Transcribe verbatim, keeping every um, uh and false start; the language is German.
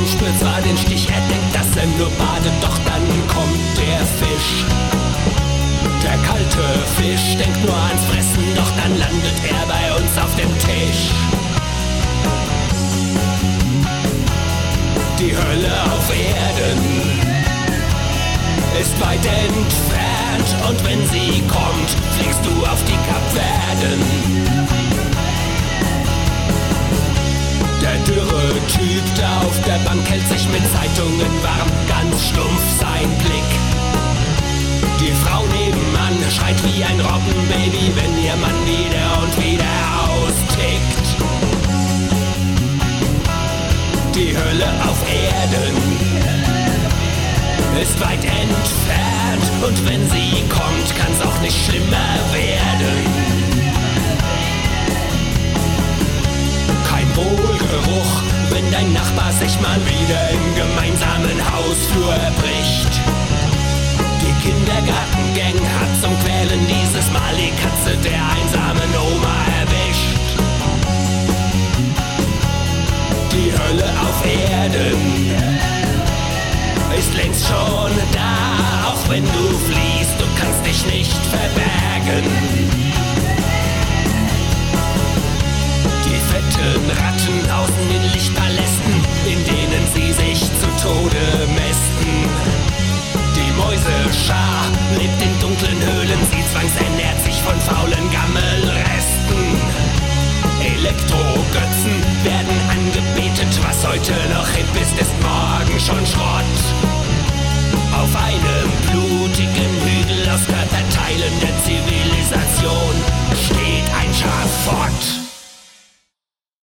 Raum, spürt zwar den Stich, er denkt, dass er nur badet, doch dann kommt der Fisch. Der kalte Fisch denkt nur ans Fressen, doch dann landet er bei uns auf dem Tisch. Die Hölle auf Erden ist weit entfernt und wenn sie kommt, fliegst du auf die Kapverden. Der dürre Typ da auf der Bank hält sich mit Zeitungen warm, ganz stumpf sein Blick. Die Frau nebenan schreit wie ein Robbenbaby, wenn ihr Mann wieder und wieder austickt. Die Hölle auf Erden ist weit entfernt und wenn sie kommt, kann's auch nicht schlimmer werden. Kein Wohlgeruch, wenn dein Nachbar sich mal wieder im gemeinsamen Hausflur erbricht. Die Kindergartengang hat zum Quälen dieses Mal die Katze der einsamen Oma erwischt. Die Hölle auf Erden ist längst schon da, auch wenn du fliehst, du kannst dich nicht verbergen. Die fetten Ratten außen in Lichtpalästen, in denen sie sich zu Tode mästen. Die Mäuseschar lebt in dunklen Höhlen, sie zwangsernährt sich von faulen Gammelresten. Elektrogötzen werden angebetet, was heute noch hip ist, ist morgen schon Schrott. Auf einem blutigen Hügel aus Körperteilen der Zivilisation